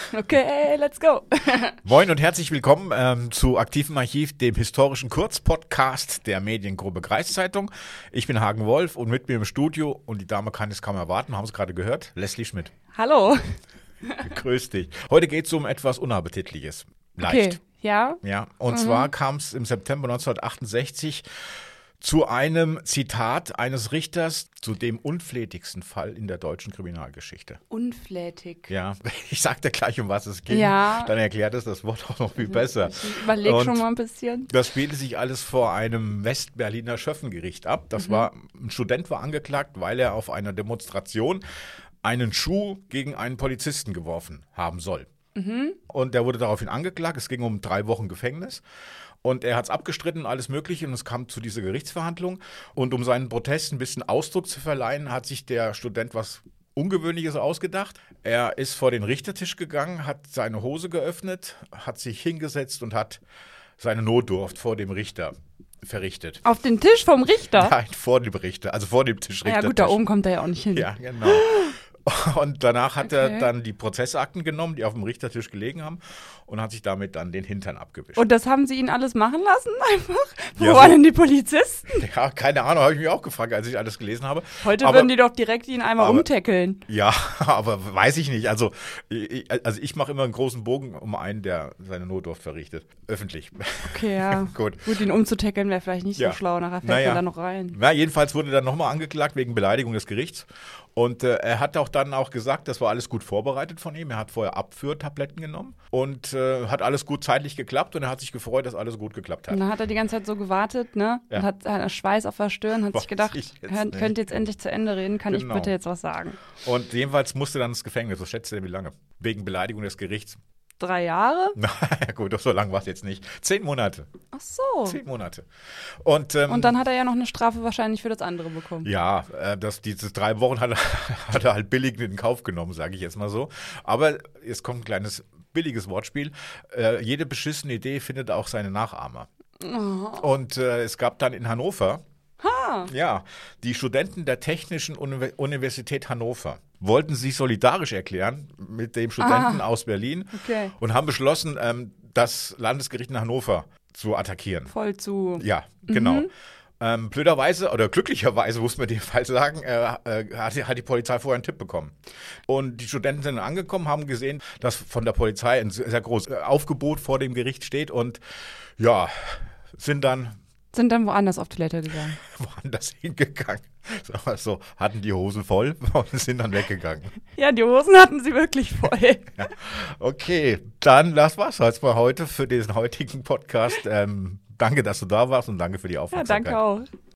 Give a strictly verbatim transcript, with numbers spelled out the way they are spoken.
Okay, let's go. Moin und herzlich willkommen ähm, zu Aktivem Archiv, dem historischen Kurzpodcast der Mediengruppe Kreiszeitung. Ich bin Hagen Wolf und mit mir im Studio, und die Dame kann es kaum erwarten, haben es gerade gehört, Leslie Schmidt. Hallo. Grüß dich. Heute geht es um etwas Unappetitliches. Leicht. Okay, ja. Ja, und Mhm. zwar kam es im September neunzehnhundertachtundsechzig zu einem Zitat eines Richters zu dem unflätigsten Fall in der deutschen Kriminalgeschichte. Unflätig. Ja, ich sag dir gleich, um was es ging. Ja. Dann erklärt es das Wort auch noch viel besser. Ich überleg Und schon mal ein bisschen. das spielte sich alles vor einem Westberliner Schöffengericht ab. Das Mhm. war, ein Student war angeklagt, weil er auf einer Demonstration einen Schuh gegen einen Polizisten geworfen haben soll. Mhm. Und der wurde daraufhin angeklagt. Es ging um drei Wochen Gefängnis. Und er hat es abgestritten, alles Mögliche, und es kam zu dieser Gerichtsverhandlung. Und um seinen Protest ein bisschen Ausdruck zu verleihen, hat sich der Student was Ungewöhnliches ausgedacht. Er ist vor den Richtertisch gegangen, hat seine Hose geöffnet, hat sich hingesetzt und hat seine Notdurft vor dem Richter verrichtet. Auf den Tisch vom Richter? Nein, vor dem Richter, also vor dem Tisch. Ja gut, da oben kommt er ja auch nicht hin. Ja, genau. Und danach hat Okay. er dann die Prozessakten genommen, die auf dem Richtertisch gelegen haben, und hat sich damit dann den Hintern abgewischt. Und das haben sie ihn alles machen lassen einfach? Wo Ja, waren so- denn die Polizisten? Ja, keine Ahnung, habe ich mich auch gefragt, als ich alles gelesen habe. Heute Aber- würden die doch direkt ihn einmal aber- umtackeln. Ja, aber weiß ich nicht. Also ich, also ich mache immer einen großen Bogen um einen, der seine Notdurft verrichtet. Öffentlich. Okay, ja. Gut. Gut, ihn umzutackeln wäre vielleicht nicht Ja. so schlau. Nachher fällt Naja. er da noch rein. Na, jedenfalls wurde er dann nochmal angeklagt wegen Beleidigung des Gerichts. Und äh, er hat auch dann auch gesagt, das war alles gut vorbereitet von ihm. Er hat vorher Abführtabletten genommen und äh, hat alles gut zeitlich geklappt, und er hat sich gefreut, dass alles gut geklappt Und hat. dann hat er die ganze Zeit so gewartet, ne? Ja. Und hat äh, Schweiß auf der Stirn, hat Weiß sich gedacht, ich jetzt hör, nicht. könnt jetzt endlich zu Ende reden, kann Genau. ich bitte jetzt was sagen? Und jedenfalls musste dann ins Gefängnis. Was schätzt du denn, wie lange? Wegen Beleidigung des Gerichts. Drei Jahre? Na ja, gut, doch so lang war es jetzt nicht. Zehn Monate. Ach so. Zehn Monate. Und, ähm, Und dann hat er ja noch eine Strafe wahrscheinlich für das andere bekommen. Ja, äh, das, diese drei Wochen hat er, hat er halt billig in Kauf genommen, sage ich jetzt mal so. Aber jetzt kommt ein kleines billiges Wortspiel. Äh, jede beschissene Idee findet auch seine Nachahmer. Oh. Und äh, es gab dann in Hannover, Ha. ja, die Studenten der Technischen Uni- Universität Hannover wollten sich solidarisch erklären mit dem Studenten Ah. aus Berlin Okay. und haben beschlossen, ähm, das Landesgericht in Hannover zu attackieren. Voll zu. Ja, genau. Mhm. Ähm, blöderweise oder glücklicherweise, muss man in dem Fall sagen, äh, äh, hat, die- hat die Polizei vorher einen Tipp bekommen. Und die Studenten sind dann angekommen, haben gesehen, dass von der Polizei ein sehr großes Aufgebot vor dem Gericht steht, und ja, sind dann Sind dann woanders auf Toilette gegangen. woanders hingegangen. Sagen wir so, hatten die Hosen voll und sind dann weggegangen. Ja, die Hosen hatten sie wirklich voll. Okay, dann das war's jetzt mal heute für diesen heutigen Podcast. Ähm, danke, dass du da warst, und danke für die Ja, Aufmerksamkeit. danke auch.